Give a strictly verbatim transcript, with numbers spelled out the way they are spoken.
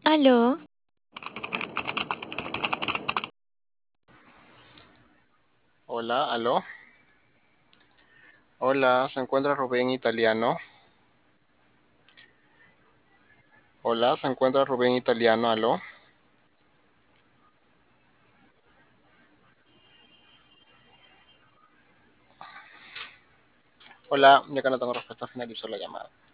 Aló, Hola, aló. Hola, ¿se encuentra Rubén Italiano? Hola, ¿se encuentra Rubén Italiano? Aló. Hola, ya que no tengo respuesta, finalizó la llamada.